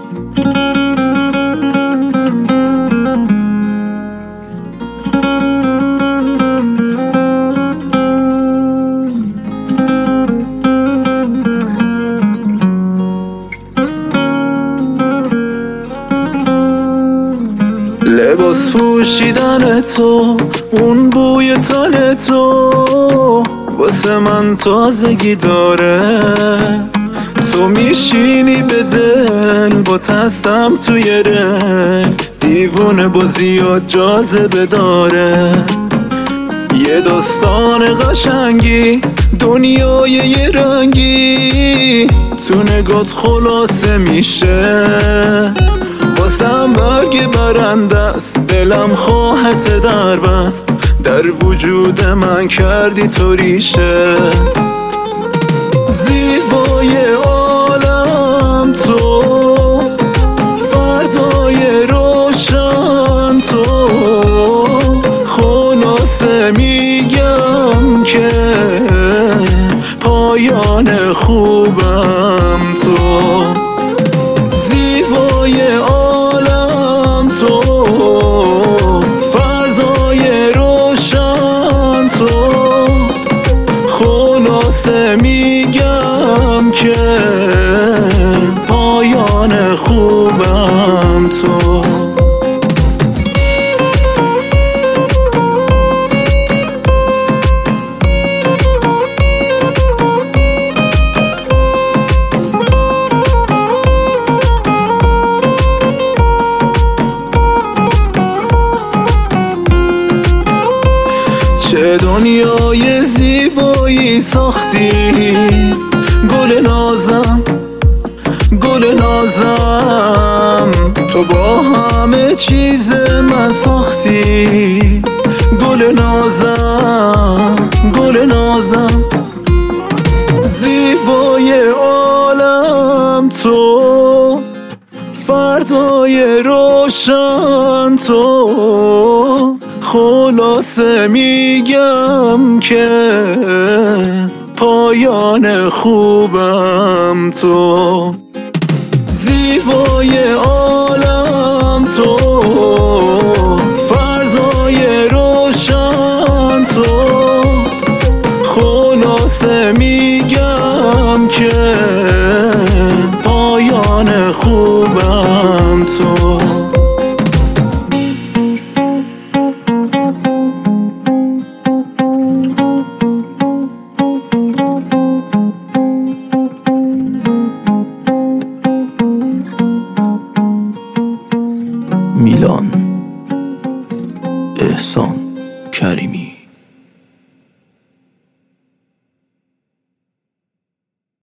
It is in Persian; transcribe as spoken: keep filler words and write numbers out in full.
لباس پوشیدن تو، اون بوی تن تو واسه من تازگی داره. تو میشینی به دل با تستم توی رنگ، دیوونه بازی و جاذبه داره. یه داستان قشنگی، دنیای یه رنگی تو نگات خلاصه میشه. واسم برگ برنده است، دلم خواهت در بست، در وجود من کردی تو ریشه. زیبای عالم تو، فردای روشن تو، خلاصه میگم که پایان خوبم تو. زیبای عالم تو، فردای روشن تو، خلاصه میگم که پایان خوبم تو. چه دنیای زیبایی ساختی، گل نازم گل نازم، تو با همه چیز من ساختی. گل نازم گل نازم، زیبای عالم تو، فردای روشن تو، خلاصه میگم که پایان خوبم تو. زیبای عالم تو، فردای روشن تو، خلاصه میگم که پایان خوبم تو. میلان احسان کریمی.